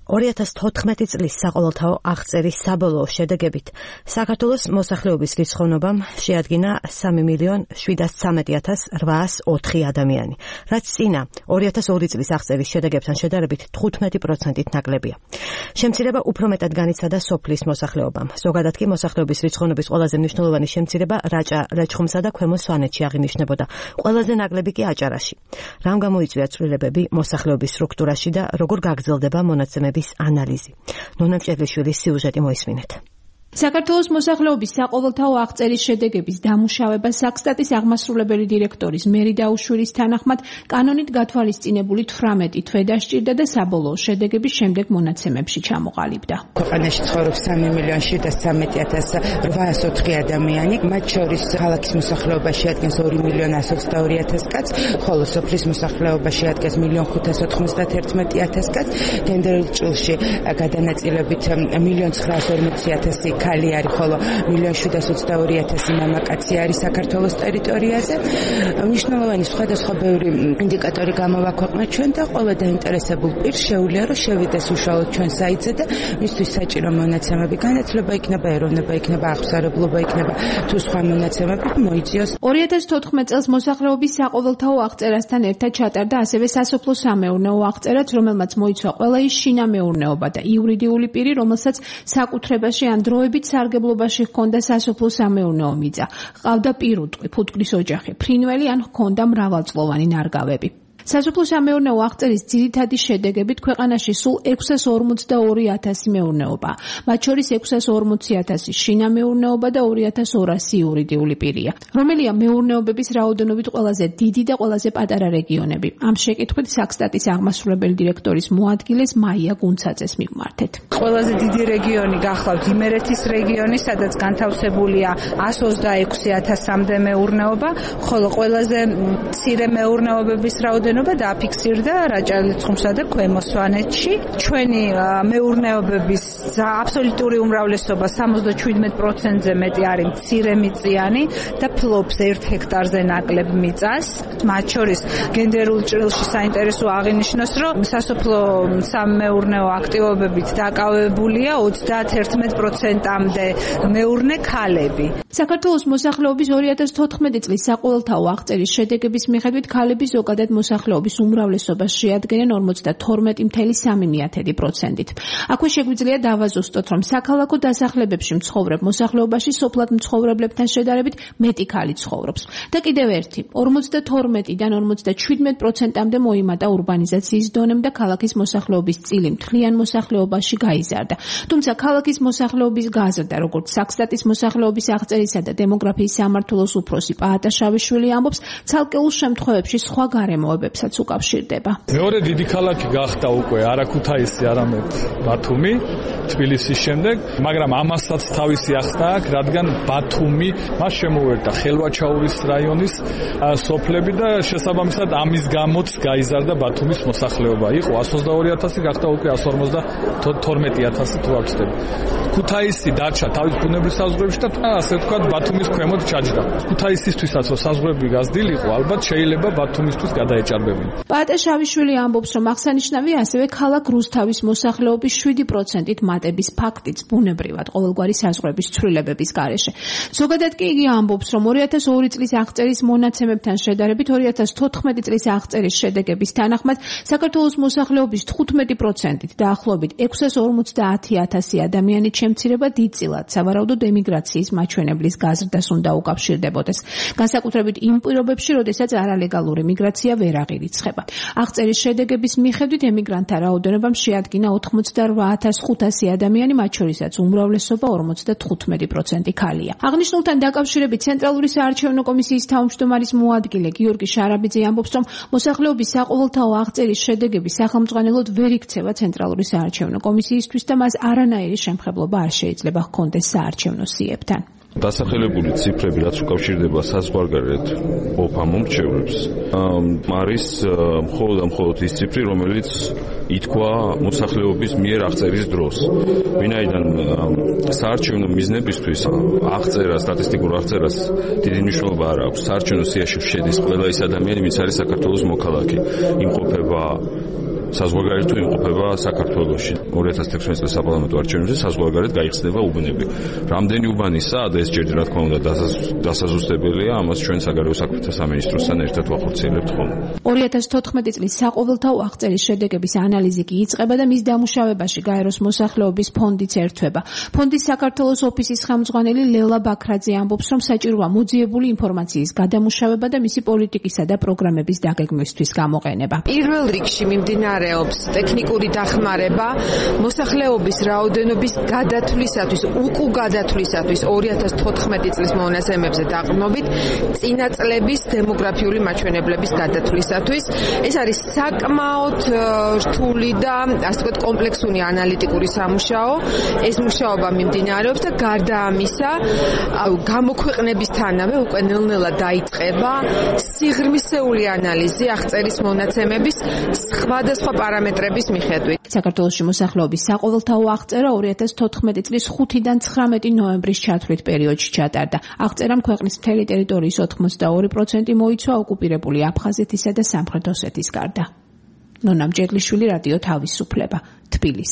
2014 წლის საყოველთაო აღწერის საბოლოო შედეგებით საქართველოს მოსახლეობის რიცხოვნობამ შეადგინა 3,713,804 ადამიანი, რაც წინა 2002 წლის აღწერის შედეგებთან შედარებით 15%-ით ნაკლებია. შემცირება უფრო მეტად განიცადა სოფლის მოსახლეობამ. ზოგადად კი მოსახლეობის რიცხოვნობის ყველაზე მნიშვნელოვანი შემცირება რაჭა, ლეჩხუმსა და ქვემო სვანეთში აღინიშნებოდა. ყველაზე ნაკლები კი აჭარაში. რამ გამოიწვია ცვლილებები მოსახლეობის სტრუქტურაში და როგორ გაგრძელდება მონაცემების ანალიზი. ნონა მჭედლიშვილის სიუჟეტი მოისმინეთ. საქართველოს მოსახლეობის საყოველთაო აღწერის შედეგების დამუშავება საქსტატის აღმასრულებელი დირექტორის მერი დაუშვილის თანახმად კანონით გათვალისწინებული 18 თვე დასჭირდა და საბოლოო შედეგების შემდეგ მონაცემებში ჩამოყალიბდა. ქვეყანაში ცხოვრობს 3,713,804 ადამიანი, მათ შორის ქალაქის მოსახლეობა შეადგენს 2,122,000 კაცს, ხოლო სოფლის მოსახლეობა შეადგენს 1,591,000 კაცს, გენდერულ ჭრილში გადანაწილებით 1,940,000 ქალი არის, ხოლო 1,722,000 მამაკაცი არის საქართველოს ტერიტორიაზე. მნიშვნელოვანი სხვადასხვა ბევრი ინდიკატორი გამოვაქვეყნეთ ჩვენ და ყველა დაინტერესებულ პირს შეუძლია რომ შევიდეს უშუალოდ ჩვენ საიტზე და მისთვის საჭირო მონაცემები განათლება იქნება, ეროვნება იქნება, აღსარებლობა იქნება, თუ სხვა მონაცემები მოიწიოს. 2014 წელს მოსახლეობის საყოველთაო აღწერასთან ერთად ჩატარდა ასევე სასოფლო-სამეურნეო აღწერაც, რომელმაც მოიცვა ყველა ის შინამეურნეობა და იურიდიული პირი, რომელსაც საკუთრებაში ან დროებით სარგებლობაში ჰქონდა სასოფლო-სამეურნეო მიწა, ჰყავდა პირუტყვი, ფუტკრის ოჯახი, ფრინველი ან ჰქონდა მრავალწლოვანი ნარგავები. სასოფლო-სამეურნეო აღწერის ძირითადი შედეგებით ქვეყანაში სულ 642,000 მეურნეობა, მათ შორის 640,000 შინამეურნეობა და 2,200 იურიდიული პირია, რომელია მეურნეობების რაოდენობით ყველაზე დიდი და ყველაზე პატარა რეგიონები. ამ შეკითხვით საქსტატის აღმასრულებელი დირექტორის მოადგილეს მაია გუნცაძეს მივმართეთ. ყველაზე დიდი რეგიონი გახლავთ იმერეთის რეგიონი, სადაც განთავსებულია 126,000-მდე მეურნეობა, ხოლო ყველაზე მცირე მეურნეობების რაოდენობა დააფიქსირდა რაჭა-ლეჩხუმსა და ქვემო სვანეთში. ჩვენი მეურნეობების აბსოლუტური უმრავლესობა 77%-ზე მეტი არის მცირე მიწიანი და ფლობს 1 ჰექტარზე ნაკლებ მიწას. მათ შორის გენდერულ ჭრილში საინტერესო აღინიშნოს, რომ სასოფლო სამეურნეო აქტივობებით დაკავებულია 31%-მდე მეურნე ქალები. საქართველოს მოსახლეობის 2014 წლის საყოველთაო აღწერის შედეგების მიხედვით ქალები ზოგადად მოსახლეობის უმრავლესობას შეადგენენ 52,3%-ით. აქვე შეგვიძლია დავაზუსტოთ, რომ საქალაქო დასახლებებში მცხოვრებ მოსახლეობაში სოფლად მცხოვრებლებთან შედარებით მეტი ქალი ცხოვრობს. და კიდევ ერთი, 52-დან 57%-მდე მოიმატა ურბანიზაციის დონემ და ქალაქის მოსახლეობის წილი მთლიან მოსახლეობაში გაიზარდა. თუმცა ქალაქის მოსახლეობის გაზრდა, როგორც საქსტატის მოსახლეობის აღწერისა და დემოგრაფიის სამმართველოს უფროსი პაატა შავიშვილი ამბობს, ცალკეულ შემთხვევებში სხვა გარემოებებსაც უკავშირდება. მეორე დიდი ქალაქი გახდა უკვე არა ქუთაისი, არამედ ბათუმი, თბილისის შემდეგ, მაგრამ ამასაც თავისი ახსნა აქვს, რადგან ბათუმი მას შემოერთა ხელვაჩაურის რაიონის სოფლები და შესაბამისად ამის გამოც გაიზარდა ბათუმის მოსახლეობა. იყო 122,000, გახდა უკვე 152,000 თუ არ ვცდები. ქუთაისი დარჩა თავის ბუნებრივ საზღვრებში და ასე ვთქვათ ბათუმის ქვემოთ ჩაჯდა. ქუთაისისთვისაც რომ საზღვრები გაზრდილიყო, ალბათ შეიძლება ბათუმისთვის გადაეჭარბებინა. პაატა შავიშვილი ამბობს, რომ აღსანიშნავია ასევე ქალაქ რუსთავის მოსახლეობის 7%-ით მატების ფაქტიც ბუნებრივად ყოველგვარი საზღვრების ცვლილებების გარეშე. ზოგადად კი იგი ამბობს, რომ 2002 წლის აღწერის მონაცემებთან შედარებით 2014 წლის აღწერის შედეგების თანახმად საქართველოს მოსახლეობის 15%-ით დაახლოებით 650,000 ადამიანით შემცირება დიდწილად სავარაუდოდ ემიგრაციის მაჩვენებლის გაზრდას უნდა უკავშირდებოდეს. განსაკუთრებით იმ პირობებში, როდესაც არალეგალური მიგრაცია ვერ აღირიცხება. აღწერის შედეგების მიხედვით ემიგრანტთა რაოდენობამ შეადგინა 88,500 ადამიანი, მათ შორისაც უმრავლესობა 55% ქალია. აღნიშნულთან დაკავშირებით ცენტრალური საარჩევნო კომისიის თავმჯდომარის მოადგილე გიორგი შარაბიძე ამბობს, რომ მოსახლეობის საყოველთაო აღწერის შედეგები სახელმძღვანელოდ ვერ იქცევა ცენტრალური საარჩევნო კომისიისთვის და მას არანაირი შემხებლობა არ შეიძლება ჰქონდეს საარჩევნო სიებთან. დასახელებული ციფრები, რაც უკავშირდება საზღვარგარეთ ოფა მომრჩევლებს, არის მხოლოდ ის ციფრი, რომელიც ითქვა მოსახლეობის მიერ აღწერის დროს. ვინაიდან საარჩევნო მიზნებისთვის აღწერა, სტატისტიკურ აღწერას დიდი მნიშვნელობა არ აქვს. საარჩევნო სიაში შედის ყველა ის ადამიანი, ვინც არის საქართველოს მოქალაქე. იმყოფება საზღვარგარეთ იმყოფება საქართველოში. 2016 წლის საპარლამენტო არჩევნებზე საზღვარგარეთ გაიხსნება უბნები. Რამდენი უბანისაა და ეს ჯერჯერ რა თქმა უნდა დასაზუსტებელია, ამას ჩვენ საგარეო საქმეთა სამინისტროსთან ერთად ვახორციელებთ ხოლმე. 2014 წლის საყოველთაო აღწერის შედეგების ანალიზი კი იწყება და მის დამუშავებაში გაეროს მოსახლეობის ფონდიც ერთვება. ფონდის საქართველოს ოფისის ხელმძღვანელი ლელა ბაქრაძე ამბობს, რომ საჭიროა მოძიებული ინფორმაციის გადამუშავება და მისი პოლიტიკისა და პროგრამების დაგეგმვისთვის გამოყენება. პირველ რიგში მიმდინარეობს ტექნიკური დახმარება მოსახლეობის რაოდენობის გადათვლისათვის, უკუ გადათვლისათვის 2014 წლის მონაცემებზე დაყრდნობით წინა წლების დემოგრაფიული მაჩვენებლების გადათვლისათვის. ეს არის საკმაოდ რთული და ასე ვთქვათ კომპლექსური ანალიტიკური სამუშაო. ეს მუშაობა მიმდინარეობს და გარდა ამისა, გამოქვეყნებისთანავე უკვე ნელ-ნელა დაიწყება სიღრმისეული ანალიზი აღწერის მონაცემების სხვადასხვა პარამეტრების მიხედვით. საქართველოში მოსახლეობის საყოველთაო აღწერა 2014 წლის 5-დან 19 ნოემბრის ჩათვლით პერიოდში ჩატარდა. აღწერამ ქვეყნის მთელი ტერიტორიის 82% მოიცვა ოკუპირებული აფხაზეთისა და სამხრეთ ოსეთის გარდა. ნონა მჭედლიშვილი, რადიო თავისუფლება, თბილისი.